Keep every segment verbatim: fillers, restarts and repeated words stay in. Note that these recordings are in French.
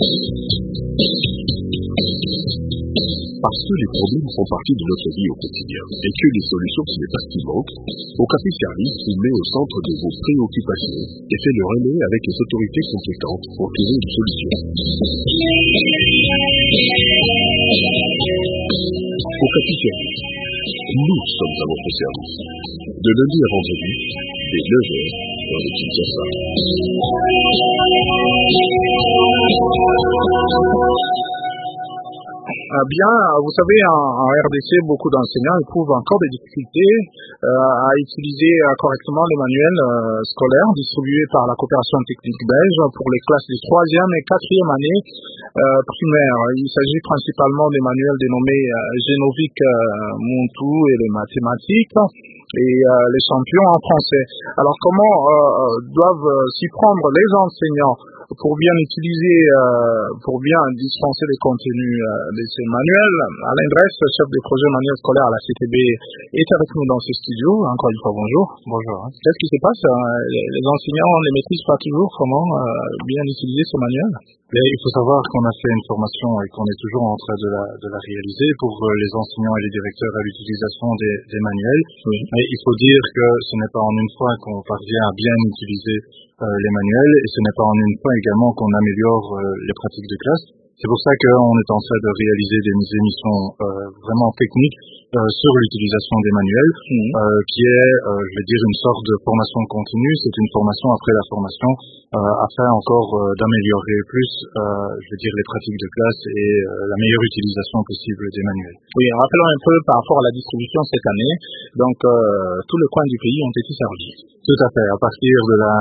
Parce que les problèmes font partie de notre vie au quotidien et que les solutions ce n'est pas ce qui manque, Okapi Service vous met au centre de vos préoccupations et fait le relais avec les autorités compétentes pour trouver une solution. Okapi Service, nous sommes à votre service. De lundi à vendredi, dès neuf heures, dans le Kinshasa. Ah bien, vous savez, en, en R D C, beaucoup d'enseignants éprouvent encore des difficultés euh, à utiliser euh, correctement les manuels euh, scolaires distribués par la coopération technique belge pour les classes de troisième et quatrième année euh, primaire. Il s'agit principalement des manuels dénommés euh, Génovic euh, Montou et les mathématiques et euh, les champions en français. Alors comment euh, doivent euh, s'y prendre les enseignants pour bien utiliser, euh, pour bien dispenser les contenus euh, de ces manuels? Alain Dress, chef des projets manuels scolaires à la C T B, est avec nous dans ce studio. Encore une fois, bonjour. Bonjour. Qu'est-ce qui se passe? Les, les enseignants ne maîtrisent pas toujours comment euh, bien utiliser ce manuel? Mais il faut savoir qu'on a fait une formation et qu'on est toujours en train de la, de la réaliser pour les enseignants et les directeurs à l'utilisation des, des manuels. Oui. Mais il faut dire que ce n'est pas en une fois qu'on parvient à bien utiliser euh, les manuels et ce n'est pas en une fois également qu'on améliore euh, les pratiques de classe. C'est pour ça qu'on est en train de réaliser des émissions euh, vraiment techniques euh, sur l'utilisation des manuels, mmh. euh, qui est, euh, je vais dire, une sorte de formation continue. C'est une formation après la formation euh, afin encore euh, d'améliorer plus, euh, je veux dire, les pratiques de classe et euh, la meilleure utilisation possible des manuels. Oui, rappelons un peu par rapport à la distribution cette année. Donc, euh, tous les coins du pays ont été servis. Tout à fait. À partir de la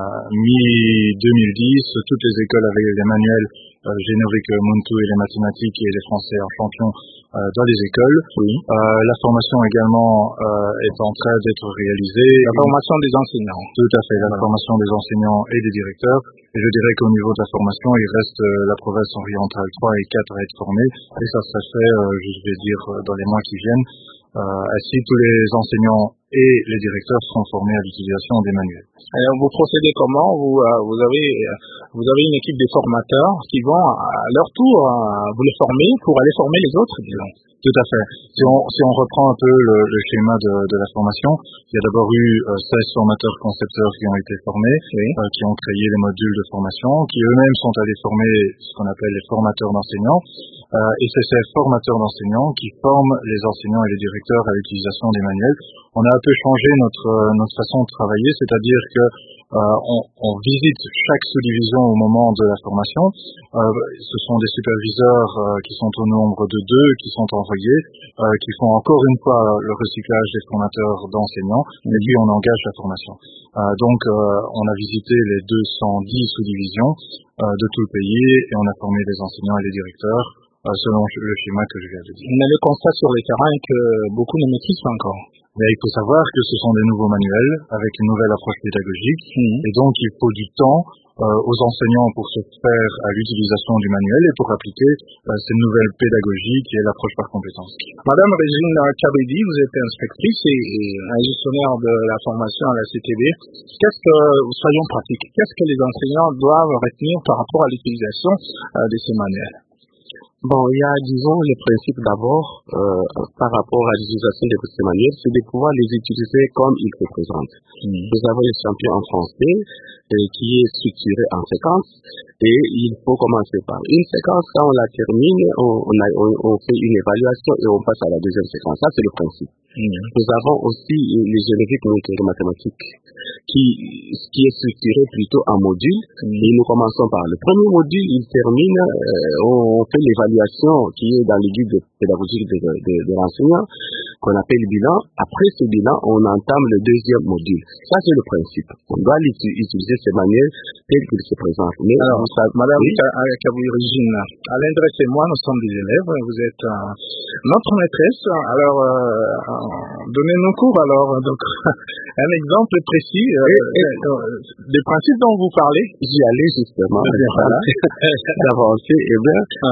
mi deux mille dix, toutes les écoles avaient les manuels euh, Génovic Montou et les mathématiques et les français en champion euh, dans les écoles. Oui. Euh, la formation également euh, est en train d'être réalisée. La formation des enseignants. Tout à fait. La voilà. formation des enseignants et des directeurs. Et je dirais qu'au niveau de la formation, il reste euh, la province orientale trois et quatre à être formée. Et ça serait fait, euh, je vais dire, dans les mois qui viennent. Euh, ainsi, tous les enseignants et les directeurs seront formés à l'utilisation des manuels. Alors, vous procédez comment? Vous, euh, vous avez, vous avez une équipe de formateurs qui vont à leur tour euh, vous les former pour aller former les autres, disons. Tout à fait. Si on, si on reprend un peu le, le schéma de, de la formation, il y a d'abord eu euh, seize formateurs concepteurs qui ont été formés, oui. euh, qui ont créé les modules de formation, qui eux-mêmes sont allés former ce qu'on appelle les formateurs d'enseignants. Euh, et c'est ces formateurs d'enseignants qui forment les enseignants et les directeurs à l'utilisation des manuels. On a un peu changé notre, notre façon de travailler, c'est-à-dire que euh, on, on visite chaque sous-division au moment de la formation. Euh, ce sont des superviseurs euh, qui sont au nombre de deux, qui sont envoyés, euh, qui font encore une fois le recyclage des formateurs d'enseignants, et puis on engage la formation. Euh, donc euh, on a visité les deux cent dix sous-divisions euh, de tout le pays et on a formé les enseignants et les directeurs euh, selon le schéma que je viens de dire. Mais le constat sur le terrain est que beaucoup ne maîtrisent pas encore. Mais il faut savoir que ce sont des nouveaux manuels avec une nouvelle approche pédagogique mmh. et donc il faut du temps euh, aux enseignants pour se faire à l'utilisation du manuel et pour appliquer euh, cette nouvelle pédagogie qui est l'approche par compétence. Madame Régine Kabedi, vous êtes inspectrice et, et un gestionnaire de la formation à la C T B. Qu'est-ce que, soyons pratiques, qu'est-ce que les enseignants doivent retenir par rapport à l'utilisation euh, de ces manuels? Bon, il y a, disons, le principe d'abord, euh, par rapport à l'utilisation de ces manuels, c'est de pouvoir les utiliser comme ils se présentent. Mmh. Nous avons les champions en français, euh, qui est structuré en séquences, et il faut commencer par une séquence. Quand on la termine, on, on, a, on, on fait une évaluation et on passe à la deuxième séquence. Ça, c'est le principe. Mmh. Nous avons aussi les génériques mathématiques, qui, qui est structuré plutôt en modules. Mmh. Et nous commençons par le premier module, il termine, euh, on fait l'évaluation qui est dans le guide pédagogique de, de, de l'enseignant, qu'on appelle bilan. Après ce bilan, on entame le deuxième module. Ça, c'est le principe. On doit utiliser ces manuels tels qu'ils se présentent. Mais alors, vous savez, Madame oui? Kabouy-Régine, Alain Dress et moi, nous sommes des élèves. Vous êtes euh, notre maîtresse. Alors, euh, donnez-nous cours. Alors, donc, un exemple précis euh, et, et, euh, des principes dont vous parlez. J'y allais justement. Voilà. D'avancer. Eh bien, ah. ça c'est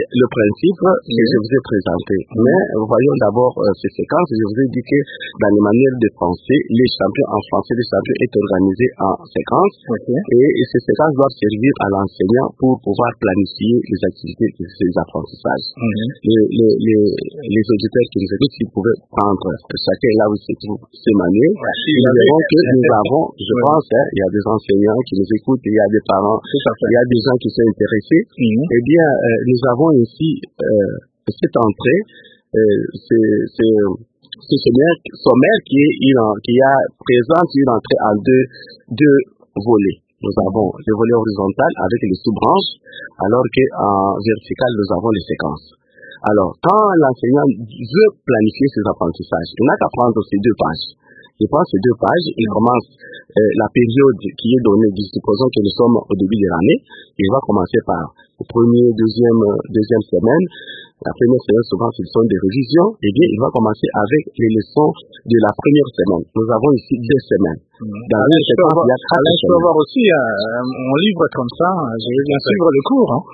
le principe que oui. je vous ai présenté. Mm-hmm. Mais voyons d'abord euh, ces séquences. Je vous ai dit que dans les manuels de français, les champions en français, les champions est organisé en séquences. Okay. Et, et ces séquences doivent servir à l'enseignant pour pouvoir planifier les activités de ces apprentissages. Mm-hmm. Les, les, les, les auditeurs qui nous écoutent, s'ils pouvaient prendre chacun là où se trouve ces manuels, ouais, nous verrons que nous avons, je ouais. pense, hein, il y a des enseignants qui nous écoutent, il y a des parents, il y a des gens qui sont intéressés. Mm-hmm. Eh bien, euh, nous avons ici euh, cette entrée, euh, c'est, c'est, c'est sommaire, sommaire qui, est une, qui a, présente une entrée en deux, deux volets. Nous avons le volet horizontal avec les sous-branches, alors qu'en vertical, nous avons les séquences. Alors, quand l'enseignant veut planifier ses apprentissages, il n'a qu'à prendre ces deux pages. Il prend ces deux pages, il commence euh, la période qui est donnée, supposons que nous sommes au début de l'année, il va commencer par le premier, deuxième, deuxième semaine. La première semaine, souvent, ce sont des révisions. Eh bien, il va commencer avec les leçons de la première semaine. Nous avons ici deux semaines. Mmh. Dans une séquence, il y a quatre Alain, je peux avoir aussi euh, mon livre comme ça. Je vais bien suivre le cours. Hein.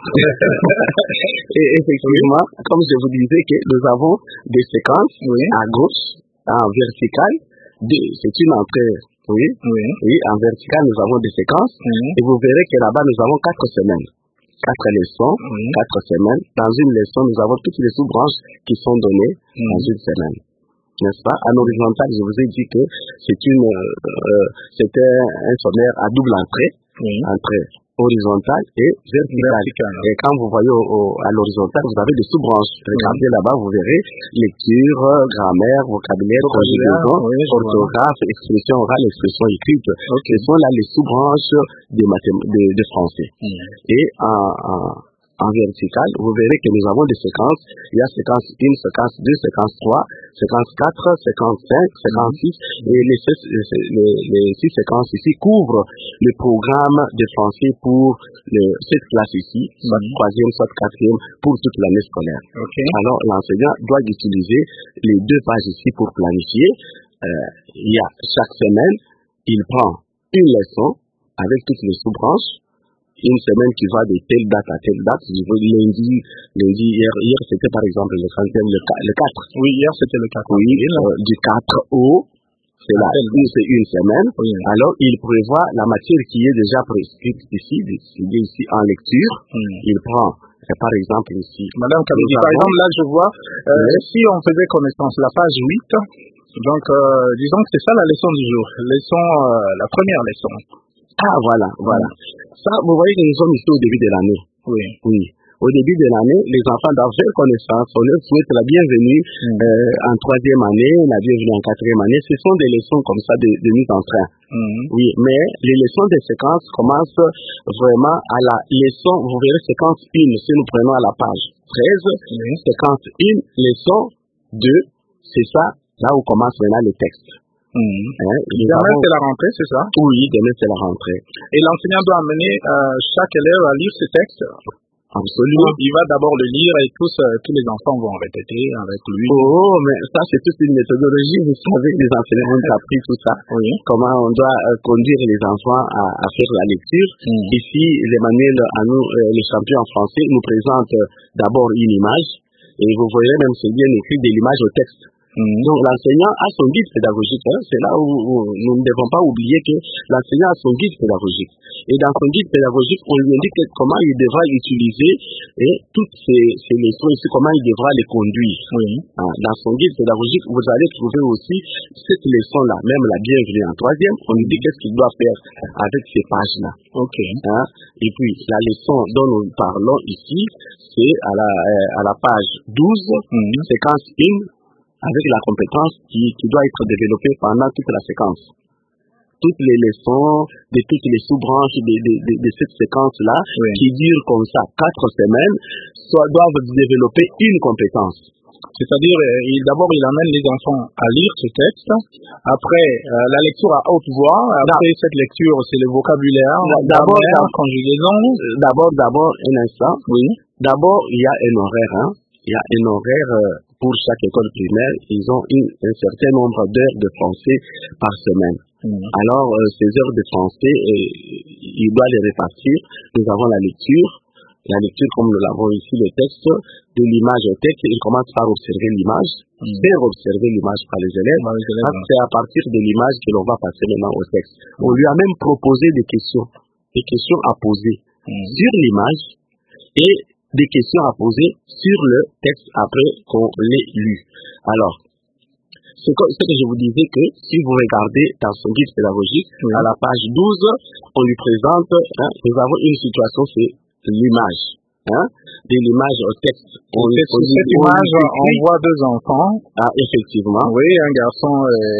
Et effectivement, oui. comme je vous disais, que nous avons des séquences oui. à gauche, en verticale. C'est une entrée, oui, oui, oui, en vertical, nous avons des séquences, oui. et vous verrez que là-bas, nous avons quatre semaines, quatre leçons, oui. quatre semaines. Dans une leçon, nous avons toutes les sous-branches qui sont données oui. dans une semaine, n'est-ce pas? En horizontal, je vous ai dit que c'est une, euh, c'était un sommaire à double entrée, oui. entrée horizontale et verticale. Vertical. Et quand vous voyez au, au, à l'horizontale, vous avez des sous-branches. Regardez oui. là-bas, vous verrez lecture, grammaire, vocabulaire, conjugaison, oui, orthographe, expression orale, expression écrite. Okay. Ce sont là les sous-branches de, mathém- de, de français. Mm. Et en, en, en vertical, vous verrez que nous avons des séquences. Il y a séquence un, séquence deux, séquence trois, séquence quatre, séquence cinq, séquence six. Et les, les, les six séquences ici couvrent le programme de français pour le, cette classe ici, soit mm-hmm. troisième, soit quatrième, pour toute l'année scolaire. Okay. Alors, l'enseignant doit utiliser les deux pages ici pour planifier. Euh, il y a chaque semaine, il prend une leçon avec toutes les sous-branches. Une semaine qui va de telle date à telle date. Je veux lundi, lundi, hier, hier c'était par exemple le trentième, le, le quatre. Oui, hier c'était le quatre. Oui, euh, du quatre au, c'est là, une, c'est une semaine. Oui. Alors, il prévoit la matière qui est déjà prescrite ici, décidée ici en lecture. Mm. Il prend, euh, par exemple ici. Madame Kabidi, par exemple, là je vois, euh, oui. si on faisait connaissance, la page huit, donc euh, disons que c'est ça la leçon du jour. Leçon, euh, la première leçon. Ah, voilà, voilà. Ça, vous voyez que nous sommes ici au début de l'année. Oui. Oui. Au début de l'année, les enfants doivent faire connaissance. On leur souhaite la bienvenue mm. euh, en troisième année, la bienvenue en quatrième année. Ce sont des leçons comme ça de, de mise en train. Mm. Oui, mais les leçons des séquences commencent vraiment à la leçon, vous verrez séquence un, si nous prenons à la page treize, mm. séquence un, leçon deux, c'est ça, là où commence maintenant le texte. Mmh. Hein, demain avons... c'est la rentrée, c'est ça? Oui, demain c'est la rentrée. Et l'enseignant doit amener euh, chaque élève à lire ce texte? Absolument. Il va d'abord le lire et tous, euh, tous les enfants vont répéter avec lui. Oh, mais ça c'est toute une méthodologie. Vous savez, les enseignants ont appris tout ça. Oui. Comment on doit euh, conduire les enfants à, à faire la lecture. Mmh. Ici, l'Emmanuel, à nous, euh, les champions en français, nous présente euh, d'abord une image. Et vous voyez même, c'est bien écrit de l'image au texte. Mmh. Donc l'enseignant a son guide pédagogique. Hein. C'est là où, où nous ne devons pas oublier que l'enseignant a son guide pédagogique. Et dans son guide pédagogique, on lui indique comment il devra utiliser et toutes ces, ces leçons ici, comment il devra les conduire. Mmh. Hein. Dans son guide pédagogique, vous allez trouver aussi cette leçon-là, même la bienvenue en troisième, on lui dit qu'est-ce qu'il doit faire avec ces pages-là. Okay. Hein. Et puis la leçon dont nous parlons ici, c'est à la, euh, à la page douze, mmh. séquence un, avec la compétence qui, qui doit être développée pendant toute la séquence. Toutes les leçons, de toutes les sous-branches de, de, de, de cette séquence-là, oui. qui dure comme ça quatre semaines, soit, doivent développer une compétence. C'est-à-dire, il, d'abord, il amène les enfants à lire ce texte. Après, euh, la lecture à haute voix. Après non. cette lecture, c'est le vocabulaire. D'abord, la conjugaison. D'abord, d'abord, un instant. Oui. D'abord, il y a un horaire, hein. Il y a un horaire euh, pour chaque école primaire. Ils ont une, un certain nombre d'heures de français par semaine. Mmh. Alors, euh, ces heures de français, euh, il doit les répartir. Nous avons la lecture, la lecture, comme nous l'avons ici, le texte, de l'image au texte, il commence par observer l'image, mmh. faire observer l'image par les élèves. Mmh. C'est à partir de l'image que l'on va passer maintenant au texte. Mmh. On lui a même proposé des questions, des questions à poser mmh. sur l'image et des questions à poser sur le texte après qu'on l'ait lu. Alors, ce que, ce que je vous disais que si vous regardez dans son guide pédagogique, oui. à la page douze, on lui présente, hein, nous avons une situation, c'est l'image. Hein, de l'image au texte. On, c'est, on, cette on, image, on, on voit deux enfants. Ah, effectivement. Oui, un garçon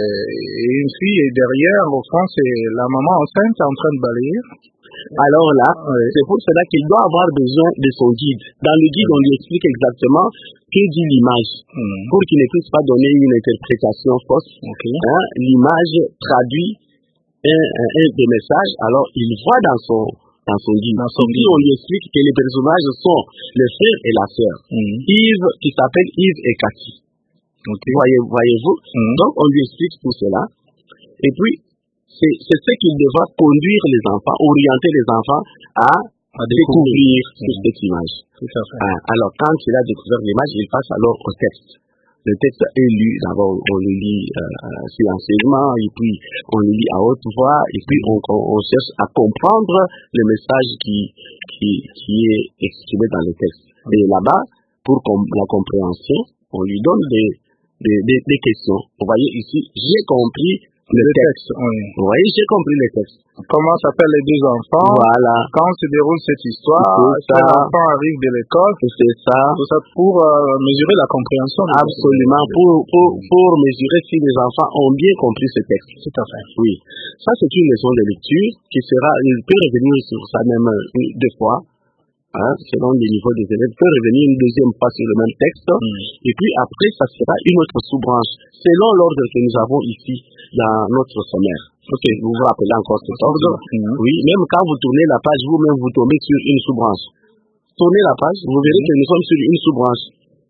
et une fille, et derrière, au fond, c'est la maman enceinte en train de balayer. Alors là, oui. c'est pour cela qu'il doit avoir besoin de son guide. Dans le guide, on lui explique exactement que dit l'image, mmh. pour qu'il ne puisse pas donner une interprétation fausse. Okay. Hein, l'image traduit un, un, un des messages, alors il voit dans son dans son guide. Dans son guide, on lui explique que les personnages sont le frère et la sœur. Mmh. Yves, qui s'appelle Yves et Cathy. Okay. Voyez, voyez-vous? Mmh. Donc, on lui explique tout cela. Et puis, c'est, c'est ce qu'il devra conduire les enfants, orienter les enfants à, à découvrir mmh. cette image. Tout à fait. Ah, alors, quand il a découvert l'image, il passe alors au texte. Le texte est lu, d'abord on le lit euh, silencieusement, et puis on le lit à haute voix, et puis on, on, on cherche à comprendre le message qui, qui, qui est exprimé dans le texte. Et là-bas, pour com- la compréhension, on lui donne des, des, des, des questions. Vous voyez ici, j'ai compris le, le texte. texte. Oui. Vous voyez, j'ai compris le texte. Comment s'appellent les deux enfants? Voilà. Quand se déroule cette histoire? Quel enfant arrive de l'école? C'est ça. Tout ça pour euh, mesurer la compréhension. Absolument. Pour, pour, pour mesurer si les enfants ont bien compris ce texte. Tout à fait. Oui. Ça, c'est une leçon de lecture qui sera, il peut revenir sur ça même une, deux fois. Hein, selon les niveaux des élèves, peut revenir une deuxième fois sur le même texte, mmh. et puis après, ça sera une autre sous-branche, selon l'ordre que nous avons ici dans notre sommaire. Ok, vous vous rappelez encore cet ordre? Mmh. Oui, même quand vous tournez la page, vous-même vous tombez sur une sous-branche. Tournez la page, vous verrez mmh. que nous sommes sur une sous-branche.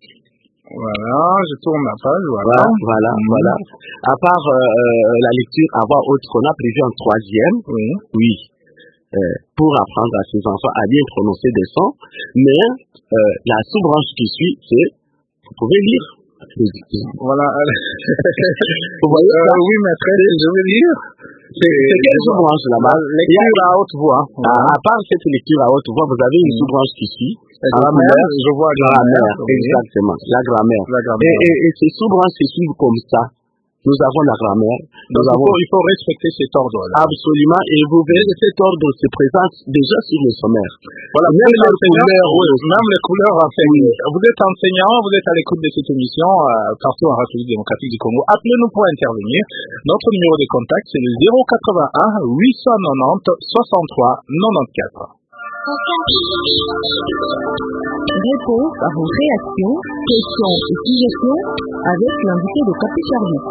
Voilà, je tourne la page, voilà. Voilà, voilà. Mmh. voilà. À part euh, la lecture à voix haute qu'on a prévu en troisième, oui. oui. Euh, pour apprendre à ses enfants à bien prononcer des sons, mais euh, la sous-branche qui suit, c'est, vous pouvez lire. Voilà. Vous voyez euh, ça? Oui, maîtresse, je veux lire. C'est, c'est quelle sous-branche là-bas? Lecture à haute voix. À, à part cette lecture à haute voix, vous avez une sous-branche qui suit. La grammaire, je vois grammaire. Exactement, la grammaire. La grammaire. Et, et, et ces sous-branches se suivent comme ça. Nous avons la grammaire. Nous avons... il, faut, il faut respecter cet ordre-là. Absolument. Et vous verrez que cet ordre se présente déjà sur le sommaire. Voilà. Même les couleurs, oui, même les couleurs enseignent. Oui. Vous êtes enseignant, vous êtes à l'écoute de cette émission euh, partout en République démocratique du Congo. Appelez-nous pour intervenir. Notre numéro de contact, c'est le zéro quatre-vingt-un huit cent quatre-vingt-dix soixante-trois quatre-vingt-quatorze. Réponse à vos réactions, questions et suggestions avec l'invité de Capi Service.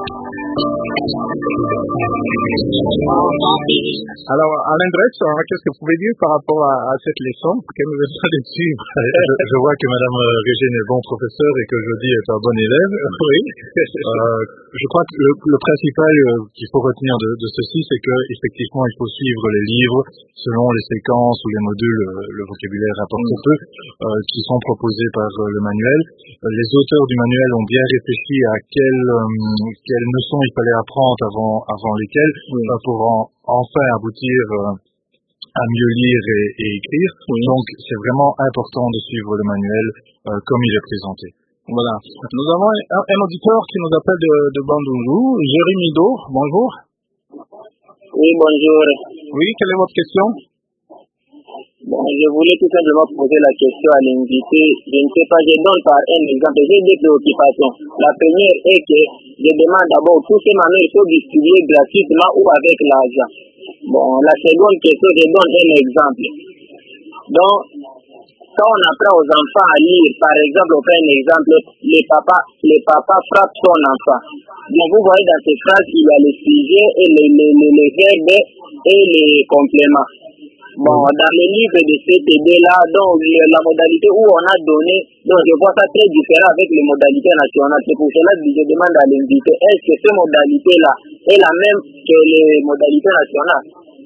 Alors, Alain Dress, qu'est-ce que vous pouvez dire par rapport à, à cette leçon que nous avons de suivre? je, je vois que Madame Régine est bon professeur et que Jody est un bon élève. Oui. euh, je crois que le, le principal qu'il faut retenir de, de ceci, c'est que effectivement, il faut suivre les livres selon les séquences ou les modules, le vocabulaire rapporte mmh. peu, euh, qui sont proposés par euh, le manuel. Euh, les auteurs du manuel ont bien réfléchi à quelles, euh, quelles notions il fallait apprendre avant, avant lesquelles, mmh. euh, pour en, enfin aboutir euh, à mieux lire et, et écrire. Mmh. Donc, c'est vraiment important de suivre le manuel euh, comme il est présenté. Voilà. Nous avons un, un auditeur qui nous appelle de, de Bandundu, Jérémy Do. Bonjour. Oui, bonjour. Oui, quelle est votre question? Bon, je voulais tout simplement poser la question à l'invité. Je ne sais pas, je donne par un exemple. J'ai deux préoccupations. La première est que je demande d'abord tous ces manuels sont distribués gratuitement ou avec l'argent. Bon, la seconde question, je donne un exemple. Donc, quand on apprend aux enfants à lire, par exemple, on fait un exemple, les papas, les papas frappent son enfant. Donc, vous voyez dans ces phrases, il y a les sujets et les, les, les, les verbes et les compléments. Bon, dans les livres de C T D-là, donc la modalité où on a donné, donc je vois ça très différent avec les modalités nationales. C'est pour cela que je demande à l'invité, est-ce que ces modalités-là est la même que les modalités nationales?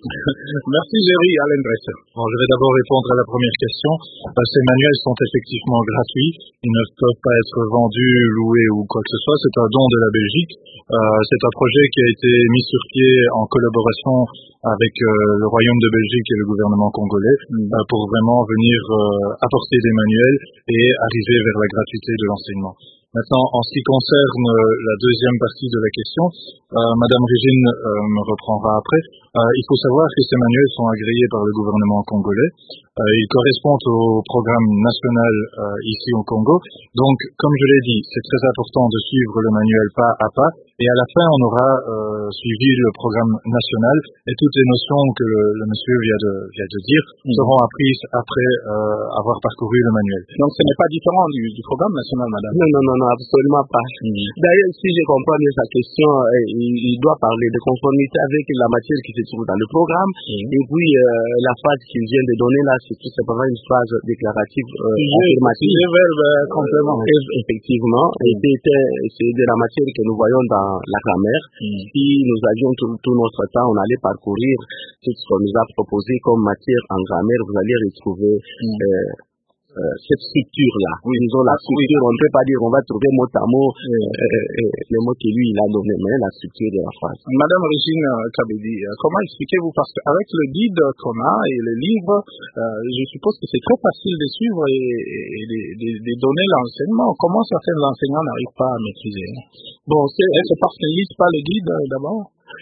Merci Jerry, Alain Dresser. Bon, je vais d'abord répondre à la première question. Euh, ces manuels sont effectivement gratuits. Ils ne peuvent pas être vendus, loués ou quoi que ce soit. C'est un don de la Belgique. Euh, c'est un projet qui a été mis sur pied en collaboration avec euh, le Royaume de Belgique et le gouvernement congolais euh, pour vraiment venir euh, apporter des manuels et arriver vers la gratuité de l'enseignement. Maintenant, en ce qui concerne euh, la deuxième partie de la question, euh, Madame Régine euh, me reprendra après. Euh, il faut savoir que ces manuels sont agréés par le gouvernement congolais. Euh, ils correspondent au programme national euh, ici au Congo. Donc, comme je l'ai dit, c'est très important de suivre le manuel pas à pas. Et à la fin, on aura euh, suivi le programme national et toutes les notions que le, le monsieur vient de, vient de dire mmh. seront apprises après euh, avoir parcouru le manuel. Donc, ce n'est pas différent du, du programme national, madame? Non, non, non, non absolument pas. Mmh. D'ailleurs, si je comprends bien sa question, euh, il, il doit parler de conformité avec la matière qui se trouve dans le programme. Mmh. Et puis, euh, la phrase qu'il vient de donner là, c'est tout simplement une phrase déclarative euh, affirmative. C'est verbe euh, complément. Euh, effectivement. Mmh. Et c'est de la matière que nous voyons dans la grammaire. Mmh. Si nous avions tout, tout notre temps, on allait parcourir tout ce qu'on nous a proposé comme matière en grammaire, vous allez retrouver mmh. euh, euh, cette structure-là. Oui. Disons la structure, oui. On ne peut pas dire on va trouver mot à mot oui. euh, euh, les mots que lui il a donné, mais la structure de la phrase. Madame Régine Kabedi, comment expliquez-vous, parce qu'avec le guide qu'on a et le livre, euh, je suppose que c'est très facile de suivre et, et de, de, de donner l'enseignement. Comment certains enseignants n'arrivent pas à maîtriser? Bon, c'est, est-ce parce qu'ils ne lisent pas le guide euh, d'abord?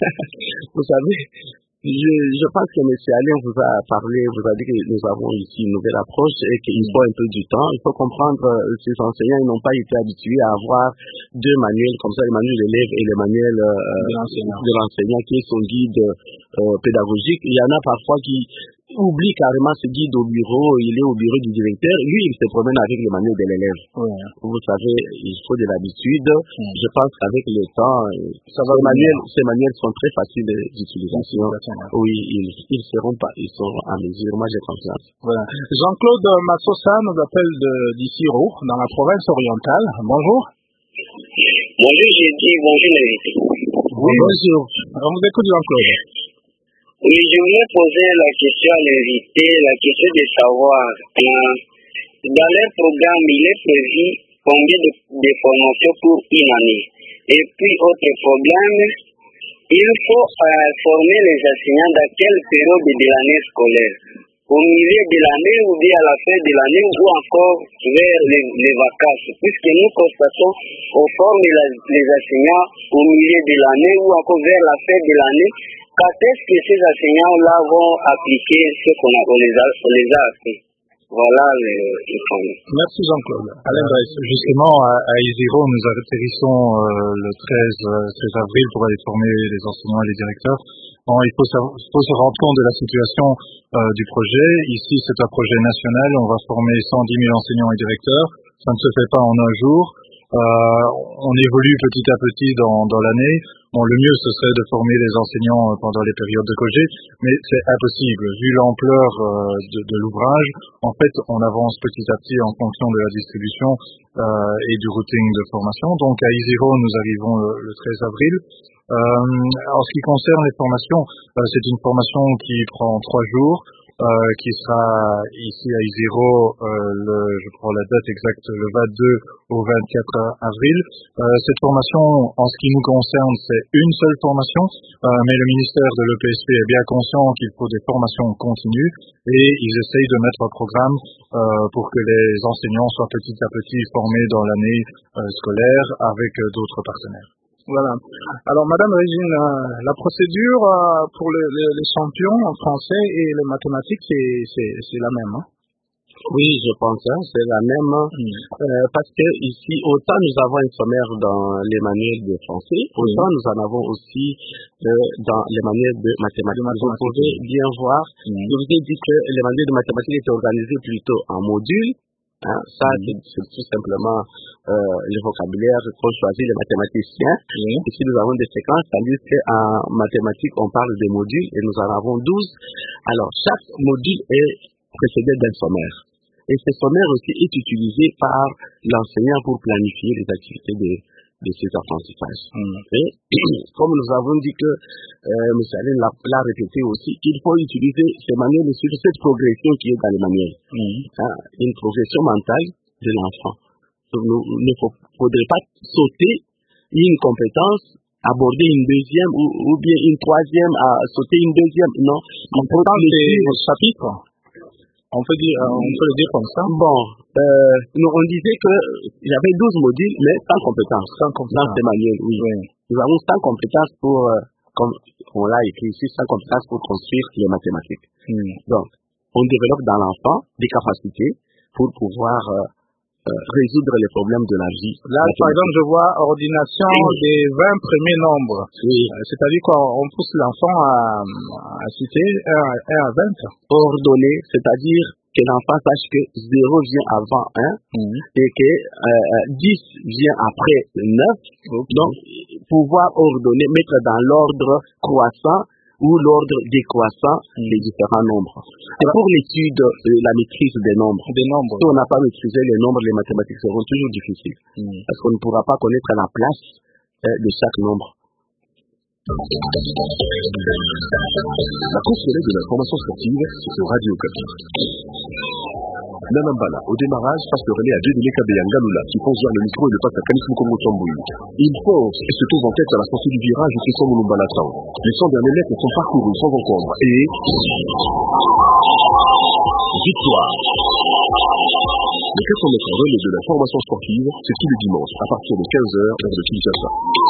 Vous savez, Je, je pense que M. Alain vous a parlé, vous a dit que nous avons ici une nouvelle approche et qu'il faut un peu du temps. Il faut comprendre que ces enseignants ils n'ont pas été habitués à avoir deux manuels comme ça, le manuel de l'élève et le manuel euh, de l'enseignant qui est son guide euh, pédagogique. Il y en a parfois qui oublie carrément ce guide au bureau, il est au bureau du directeur, lui il se promène avec le manuel de l'élève. Ouais. Vous savez, il faut de l'habitude. Ouais. Je pense qu'avec le temps, ça va ces, manuels, ces manuels sont très faciles d'utilisation. Oui, ils, ils seront pas, ils sont en mesure, moi j'ai confiance. Voilà. Jean-Claude Massosa nous appelle d'Issiro, dans la province orientale. Bonjour. Bonjour, j'ai dit bonjour l'invité. Oui, bonjour. On vous écoute Jean-Claude. Oui, je voulais poser la question à l'invité, la question de savoir, euh, dans leur programme, il est prévu combien de, de formations pour une année. Et puis, autre problème, il faut euh, former les enseignants dans quelle période de l'année scolaire? Au milieu de l'année ou bien à la fin de l'année ou encore vers les, les vacances, puisque nous constatons on forme la, les enseignants au milieu de l'année ou encore vers la fin de l'année. Quand est-ce que ces enseignants-là vont appliquer ce qu'on a, on les a, on les a appris? Voilà le, le point. Merci Jean-Claude. Alain Dresser. Justement, à, à Isiro, nous atterrissons euh, le treize avril pour aller former les enseignants et les directeurs. Bon, il faut, savoir, il faut se rendre compte de la situation euh, du projet. Ici, c'est un projet national. On va former cent dix mille enseignants et directeurs. Ça ne se fait pas en un jour. Euh, on évolue petit à petit dans, dans l'année. Bon, le mieux, ce serait de former les enseignants pendant les périodes de congé, mais c'est impossible. Vu l'ampleur euh, de, de l'ouvrage, en fait, on avance petit à petit en fonction de la distribution euh, et du routing de formation. Donc, à Isiro, nous arrivons le, le treize avril. Euh, en ce qui concerne les formations, euh, c'est une formation qui prend trois jours. Euh, qui sera ici à Isiro, euh, le, je prends la date exacte, le vingt-deux au vingt-quatre avril. Euh, cette formation, en ce qui nous concerne, c'est une seule formation, euh, mais le ministère de l'E P S P est bien conscient qu'il faut des formations continues et ils essayent de mettre un programme euh, pour que les enseignants soient petit à petit formés dans l'année euh, scolaire avec euh, d'autres partenaires. Voilà. Alors, Madame Régine, euh, la procédure euh, pour les, les, les champions en français et les mathématiques, c'est, c'est, c'est la même, hein? Oui, je pense, hein, c'est la même, mmh. euh, parce que ici, autant nous avons un sommaire dans les manuels de français, autant mmh. nous en avons aussi euh, dans les manuels de mathématiques. mathématiques. Vous pouvez bien voir, mmh. je vous ai dit que les manuels de mathématiques étaient organisés plutôt en modules. Hein, ça, mmh. c'est, c'est tout simplement euh, le vocabulaire qu'on choisit les mathématiciens. Mmh. Ici, nous avons des séquences, tandis qu'en mathématiques, on parle des modules et nous en avons douze. Alors, chaque module est précédé d'un sommaire. Et ce sommaire aussi est utilisé par l'enseignant pour planifier les activités de, de ces apprentissages. Mm. Et comme nous avons dit que euh, M. Alain l'a, l'a répété aussi, il faut utiliser ces manuels sur cette progression qui est dans les manuels. Mm. Hein, une progression mentale de l'enfant. Donc, nous, il ne faut, faudrait pas sauter une compétence, aborder une deuxième ou, ou bien une troisième, à sauter une deuxième. Non, il faut les chapitres. On peut dire, on peut le dire comme ça. Bon, euh, nous, on disait que il y avait douze modules, mais sans compétences. Sans compétences. Dans ces manuels, oui. oui. Nous avons cent compétences pour, euh, comme on l'a écrit ici, cent compétences pour construire les mathématiques. Mm. Donc, on développe dans l'enfant des capacités pour pouvoir euh, euh, résoudre les problèmes de la vie. Là, par exemple, je vois ordination oui. des vingt premiers nombres. Oui. Euh, c'est-à-dire qu'on pousse l'enfant à, à citer un à vingt. Ordonner, c'est-à-dire que l'enfant sache que zéro vient avant un mmh. et que euh, dix vient après neuf. Okay. Donc, pouvoir ordonner, mettre dans l'ordre croissant ou l'ordre décroissant mmh. les différents nombres. Et pour l'étude de la maîtrise des nombres, des nombres. Si on n'a pas maîtrisé les nombres, les mathématiques seront toujours difficiles. Mmh. Parce qu'on ne pourra pas connaître la place euh, de chaque nombre. La course relais de l'information sportive, c'est sur Radio Okapi. Nanambala, au démarrage, passe le relais à Dieudonné Kabeyanga Lula, qui fonce vers le micro et le passe à Kanis Mukongo Tambouy. Il fonce et se trouve en tête à la sortie du virage où Christian Mouloumbala attend. Les cent derniers mètres sont parcourus sans encombre et... victoire. Les quatre cents mètres relais de l'information sportive, c'est tous les dimanches, à partir de quinze heures, heure de Kinshasa.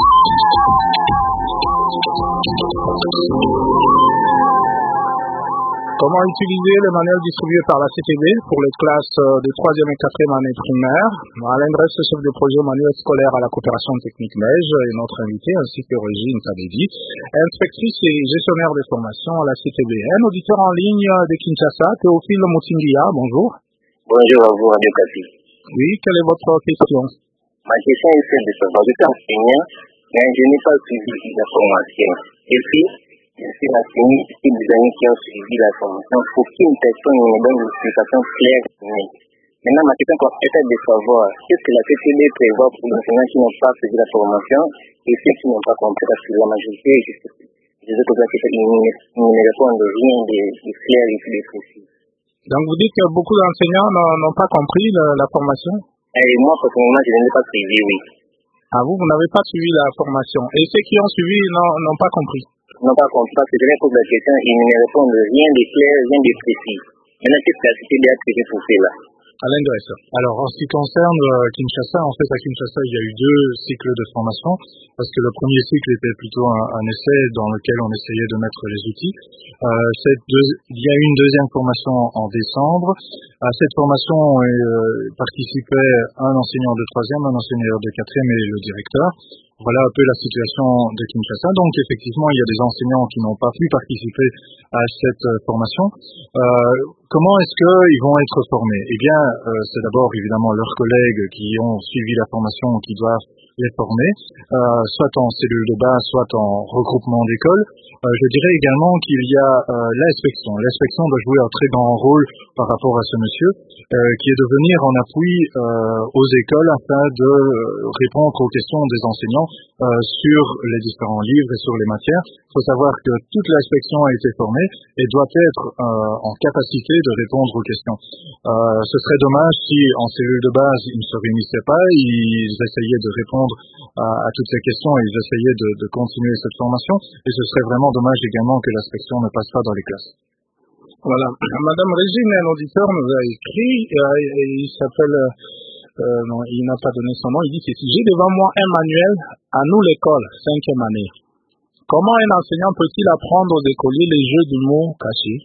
Comment utiliser le manuel distribué par la C T B pour les classes de troisième et quatrième année primaire? Alain Dresse, chef de projet au manuel scolaire à la coopération technique belge, et notre invité, ainsi que Régine Tabedi, inspectrice et gestionnaire de formation à la C T B. Un auditeur en ligne de Kinshasa, Théophile Moutingia, bonjour. Bonjour à vous, Radio Okapi. Oui, quelle est votre question? Ma question est celle de savoir, je suis enseignant, mais je n'ai pas suivi la formation. Et puis, je suis enseignant depuis des années qui ont suivi la formation. Aucune personne ne me donne une explication claire. Maintenant, ma question est de savoir qu'est-ce que la C T B prévoit pour les enseignants qui n'ont pas suivi la formation et ceux qui n'ont pas compris, parce que la majorité, je sais que ils ne me répondent rien de, de clair et de précis. Donc vous dites que beaucoup d'enseignants n'ont pas compris la, la formation? Et moi, personnellement, je ne l'ai pas suivi, oui. Ah, vous, vous n'avez pas suivi la formation. Et ceux qui ont suivi n'ont pas compris? Non, pas compris, parce que je leur pose la question, ils ne me répondent rien de clair, rien de précis. Maintenant, qu'est-ce que la C T B a prévu pour cela? Alain Dresse. Alors, en ce qui concerne euh, Kinshasa, en fait, à Kinshasa, il y a eu deux cycles de formation, parce que le premier cycle était plutôt un, un essai dans lequel on essayait de mettre les outils. Euh, cette deux, il y a eu une deuxième formation en décembre. À cette formation, euh, participait un enseignant de troisième, un enseignant de quatrième et le directeur. Voilà un peu la situation de Kinshasa. Donc, effectivement, il y a des enseignants qui n'ont pas pu participer à cette euh, formation. Euh, comment est-ce qu'ils vont être formés? Eh bien, euh, c'est d'abord évidemment leurs collègues qui ont suivi la formation qui doivent les former, euh, soit en cellule de base, soit en regroupement d'écoles. Euh, je dirais également qu'il y a euh, l'inspection. L'inspection doit jouer un très grand rôle par rapport à ce monsieur, euh, qui est de venir en appui euh, aux écoles afin de répondre aux questions des enseignants euh, sur les différents livres et sur les matières. Il faut savoir que toute l'inspection a été formée et doit être euh, en capacité de répondre aux questions. Euh, ce serait dommage si en cellule de base ils ne se réunissaient pas, ils essayaient de répondre à, à toutes ces questions et ils essayaient de, de continuer cette formation, et ce serait vraiment dommage également que l'inspection ne passe pas dans les classes. Voilà. Madame Régine, un auditeur nous a écrit, euh, il s'appelle, euh, non, il n'a pas donné son nom, il dit ceci: j'ai devant moi un manuel à nous l'école, cinquième année. Comment un enseignant peut-il apprendre aux écoliers les jeux du mot caché?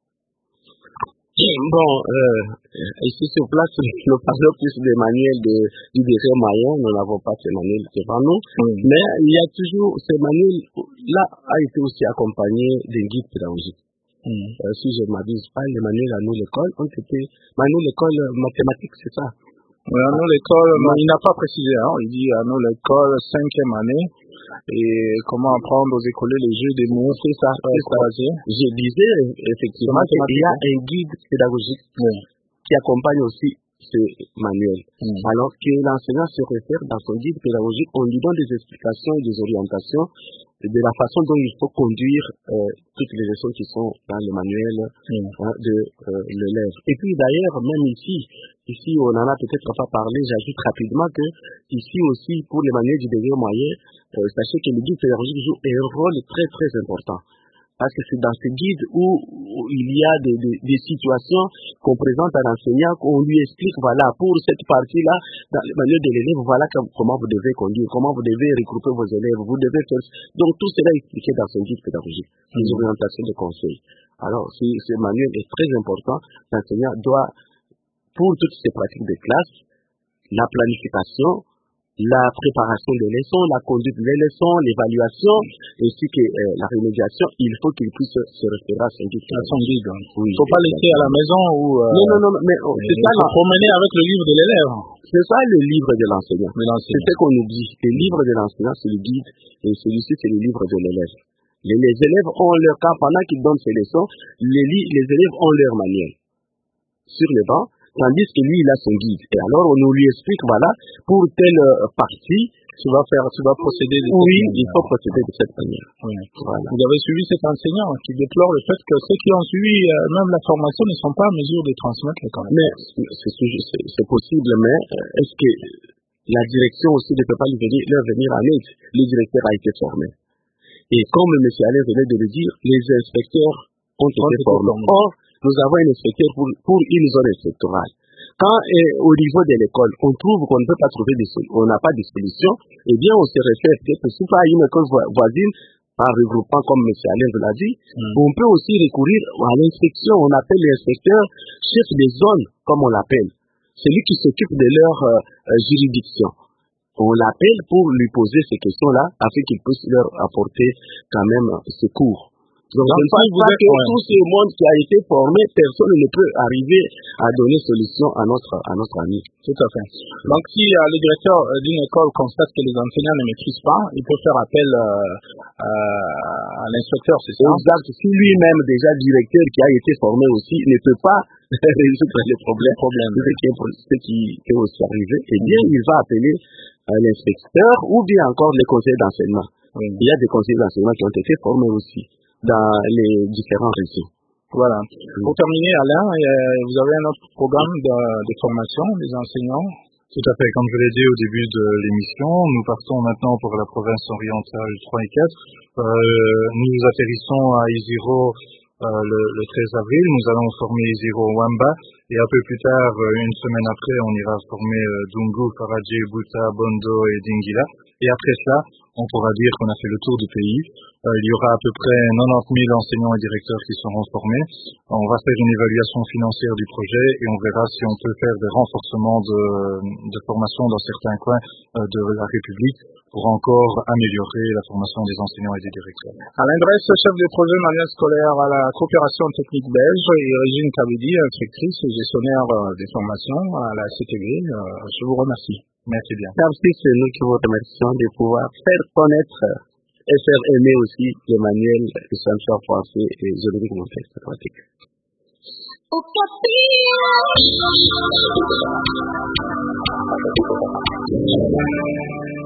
Bon, euh, ici sur place, nous parlons plus des manuels de, du désert maillon, nous n'avons pas ces manuels devant nous, mm. mais il y a toujours, ces manuels-là a été aussi accompagné d'un guide pédagogique. Mm. Euh, si je ne m'abuse pas, les manuels à nous l'école ont été, manuels l'école mathématique, c'est ça? Oui, à nous l'école, il n'a pas précisé, hein, il dit à nous l'école cinquième année. Et comment apprendre aux écoliers les jeux des mots, c'est ça, c'est ça. Je disais effectivement qu'il y a un guide pédagogique oui. qui accompagne aussi ces manuels. Mmh. Alors que l'enseignant se réfère dans son guide pédagogique, on lui donne des explications et des orientations de la façon dont il faut conduire euh, toutes les leçons qui sont dans le manuel mmh. hein, de euh, l'élève. Et puis d'ailleurs, même ici, ici on en a peut-être pas parlé, j'ajoute rapidement que ici aussi, pour les manuels du degré moyen, euh, sachez que le guide pédagogique joue un rôle très très important. Parce que c'est dans ce guide où, où il y a des, des, des situations qu'on présente à l'enseignant, qu'on lui explique, voilà, pour cette partie-là, dans le manuel de l'élève, voilà comment vous devez conduire, comment vous devez regrouper vos élèves, vous devez faire... Donc tout cela est expliqué dans ce guide pédagogique, les mmh. orientations de conseil. Alors, si ce manuel est très important, l'enseignant doit, pour toutes ces pratiques de classe, la planification, la préparation des leçons, la conduite des leçons, l'évaluation, ainsi que euh, la remédiation, il faut qu'il puisse se référer à son guide. À son guide. Oui. Il ne faut pas laisser à la maison ou euh, non, non, non, mais oh, c'est ça. Se promener avec le livre de l'élève. C'est ça le livre de l'enseignant. C'est ce qu'on oublie. Le livre de l'enseignant, c'est le guide, et celui-ci, c'est le livre de l'élève. Les, les élèves ont leur cas, pendant qu'ils donnent ces leçons, les, les élèves ont leur manuel sur les bancs. Tandis que lui, il a son guide. Et alors, on nous lui explique, voilà, pour telle euh, partie, tu vas faire, tu vas procéder de cette oui, manière. il faut procéder de cette manière. Oui. Voilà. Vous avez suivi cet enseignant qui déplore le fait que ceux qui ont suivi euh, même la formation ne sont pas en mesure de transmettre les connaissances. Mais c'est possible, mais euh, est-ce que la direction aussi ne peut pas lui venir, leur venir en aide? Le directeur a été formé. Et comme M. Alain venait de le dire, les inspecteurs ont été formés. Or, nous avons un inspecteur pour, pour une zone inspectorale. Quand eh, au niveau de l'école, on trouve qu'on ne peut pas trouver de solution, on n'a pas de solution, eh bien on se réfère peut-être soit à une école voisine, par regroupement comme M. Alain vous l'a dit, mm. on peut aussi recourir à l'inspection, on appelle l'inspecteur chef des zones, comme on l'appelle, celui qui s'occupe de leur euh, juridiction. On l'appelle pour lui poser ces questions-là, afin qu'il puisse leur apporter quand même secours. Donc, je ne pense pas que ouais. tout ce monde qui a été formé, personne ne peut arriver à donner solution à notre, à notre ami. Tout à fait. Donc, si euh, le directeur euh, d'une école constate que les enseignants ne maîtrisent pas, il peut faire appel euh, euh, à l'inspecteur, c'est ça? Exact. Si lui-même, déjà directeur qui a été formé aussi, ne peut pas résoudre les problèmes, problèmes ce qui est aussi arrivé, eh bien, il va appeler euh, l'inspecteur ou bien encore les conseillers d'enseignement. Oui. Il y a des conseillers d'enseignement qui ont été formés aussi dans les différents réseaux. Voilà. Mmh. Pour terminer, Alain, euh, vous avez un autre programme de, de formation des enseignants? Tout à fait. Comme je l'ai dit au début de l'émission, nous partons maintenant pour la province orientale trois et quatre. Euh, nous atterrissons à Isiro euh, le, le treize avril. Nous allons former Isiro Wamba. Et un peu plus tard, une semaine après, on ira former euh, Dungu, Faradje, Buta, Bondo et Dingila. Et après cela, on pourra dire qu'on a fait le tour du pays. Euh, il y aura à peu près quatre-vingt-dix mille enseignants et directeurs qui seront formés. On va faire une évaluation financière du projet et on verra si on peut faire des renforcements de, de formation dans certains coins euh, de la République pour encore améliorer la formation des enseignants et des directeurs. Alain Dresse, chef de projet manuel scolaire à la coopération technique belge, et Régine Kabedi, inspectrice et gestionnaire des formations à la C T V. Je vous remercie. Merci bien. Merci, c'est nous qui vous remercions de pouvoir faire connaître et faire aimer aussi les manuels de sanctuaire français et juridique contexte pratique. Au